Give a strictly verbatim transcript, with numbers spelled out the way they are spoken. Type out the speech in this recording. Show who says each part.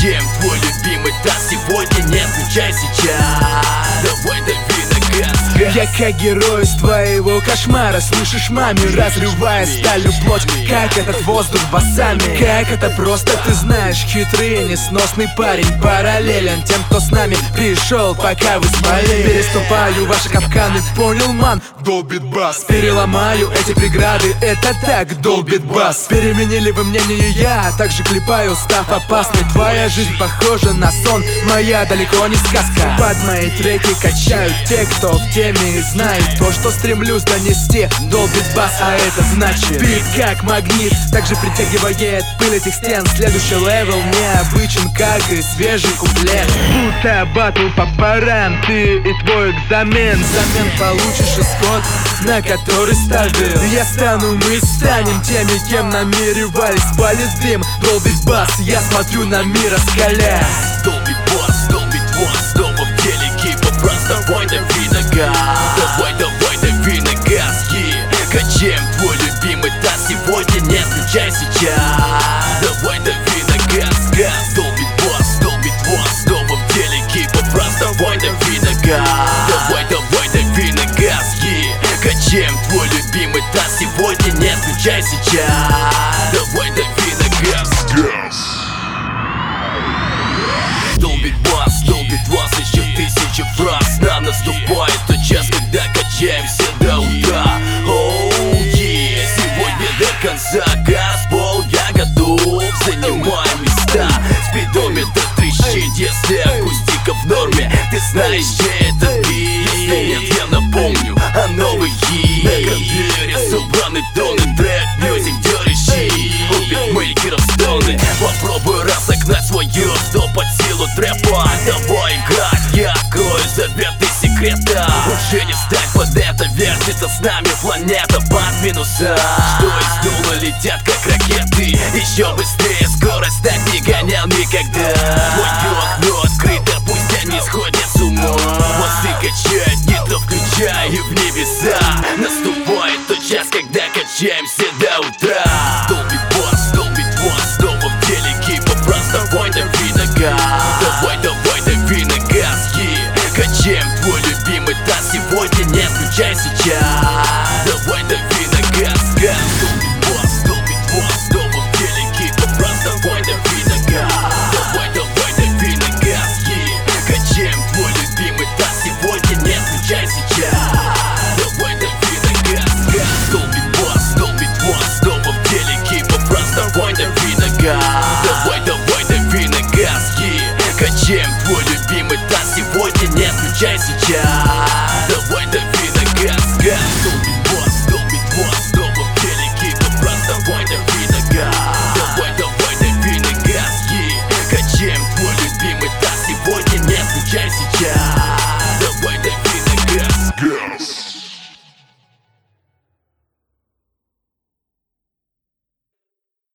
Speaker 1: Качаем твой любимый таз сегодня, не включай сейчас. Давай дави на газ, газ.
Speaker 2: Я как герой из твоего кошмара, слышишь, маме, разрывая сталью плоть. Как этот воздух басами, как это просто, ты знаешь, хитрый, несносный парень, параллелен тем, кто с нами пришел, пока вы спали. Переступаю ваши капканы, понял, ман, долбит бас. Переломаю эти преграды, это так долбит бас. Переменили вы мнение, я также клепаю, став опасной. Твоя жизнь похожа на сон, моя далеко не сказка. Под мои треки качают те, кто в теме и знает то, что стремлюсь донести. Долбит бас, а это значит бит как магнит, также притягивает пыль этих стен. Следующий левел необычен, как и свежий куплет. Будто батл по парам, ты и твой экзамен. Взамен получишь исход, на который ставил. Я стану, мы станем теми, кем намеревались. Палец дым, долбит бас, я смотрю на мир раскалясь.
Speaker 1: Долбит бас, долбит бас, снова в деле кипа. Просто давай дави на газ. Давай, давай дави на газ, yeah. Качаем твой любимый таз сегодня, не включай сейчас. Давай дави на газ, газ. Долбит бас, долбит бас, снова в деле кипа. Просто давай дави на газ. Давай, давай дави на газ, yeah. Качаем твой любимый таз сегодня, не включай сейчас. Давай дави на газ, газ. Долбит бас, долбит бас, еще тысячи фраз. Нам наступает тот час, когда качаемся до утра. Оу, yeah. Сегодня до конца газбол, я готов. Занимаем места, спидометр трещит. Если акустика в норме, ты знаешь, чей это бит. Если нет, я напомню о новый хит. На конвейере собраны тоны, трек, мьюзик, дерещи. У битмейкеров стоны. Попробуй разогнать свое, что под силу трэпа. Давай играть, я открою заветы секрета. Уже не стать под это, вертится с нами планета под минуса. Что из дула летят как ракеты, еще быстрее скорость так не гонял никогда. Твое окно открыто, пусть они сходят с ума. Мосты качают, нитро включая в небеса. Наступает тот час, когда качаемся до утра. Долбит бас, долбит бас, снова в деле кипа. Просто давай дави на газ. Давай, давай дави на газ, yeah. Качаем твой любимый таз сегодня, не включай сейчас. Давай дави на газ, газ. Долбит бас, долбит бас, снова в деле кипа. Просто давай дави на газ. Давай, давай дави на газ, yeah. Качаем твой любимый таз сегодня, не включай сейчас. Давай дави на газ, газ. Долбит бас, долбит бас, снова в деле кипа. Просто давай дави на газ. Давай, давай дави на газ, yeah. Качаем твой любимый таз сегодня, не включай сейчас.